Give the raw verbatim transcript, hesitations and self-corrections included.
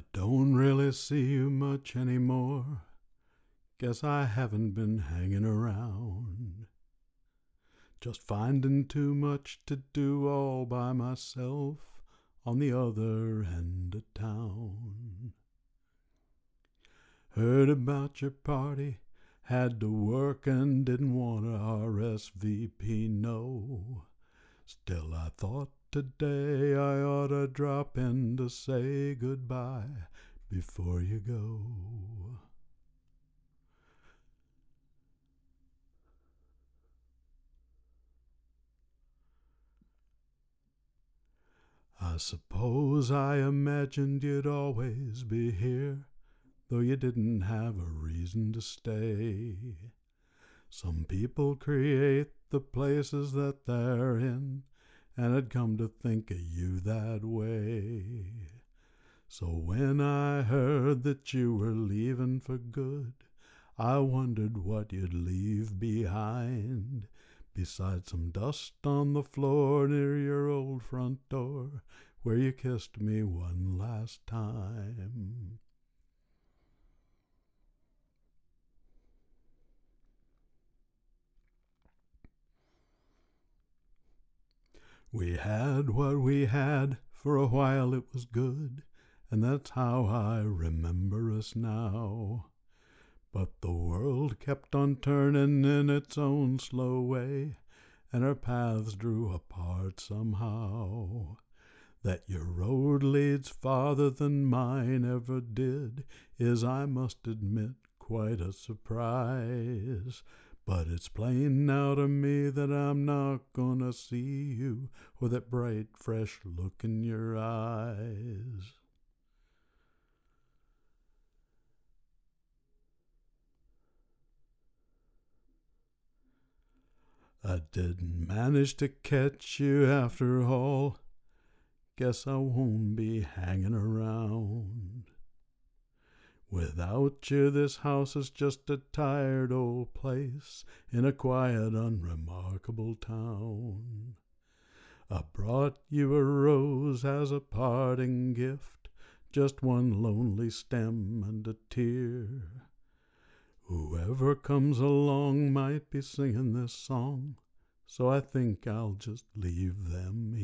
Don't really see you much anymore. Guess I haven't been hanging around. Just finding too much to do all by myself on the other end of town. Heard about your party, had to work and didn't want to R S V P, no. Still I thought today I ought to drop in to say goodbye before you go. I suppose I imagined you'd always be here, though you didn't have a reason to stay. Some people create the places that they're in, and I'd come to think of you that way. So when I heard that you were leaving for good, I wondered what you'd leave behind, besides some dust on the floor near your old front door, where you kissed me one last time. We had what we had, for a while it was good, and that's how I remember us now. But the world kept on turning in its own slow way, and our paths drew apart somehow. That your road leads farther than mine ever did is, I must admit, quite a surprise. But it's plain now to me that I'm not gonna see you with that bright, fresh look in your eyes. I didn't manage to catch you after all. Guess I won't be hanging around. Without you, this house is just a tired old place in a quiet, unremarkable town. I brought you a rose as a parting gift, just one lonely stem and a tear. Whoever comes along might be singing this song, so I think I'll just leave them